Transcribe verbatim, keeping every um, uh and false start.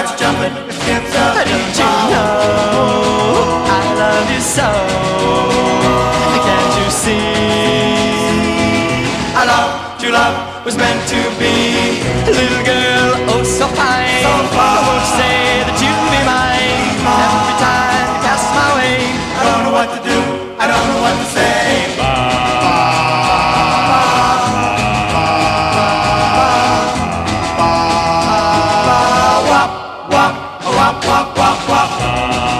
hearts are jumping, the skins up. Did you know I love you so? Can't you see? Our love, true love, was meant to be. Little girl, oh so fine, so fine. I won't say that you'll be mine. Every time you pass my way, I don't know what to do, I don't know what to say. Wop, wop, wop, wop, wop, wop.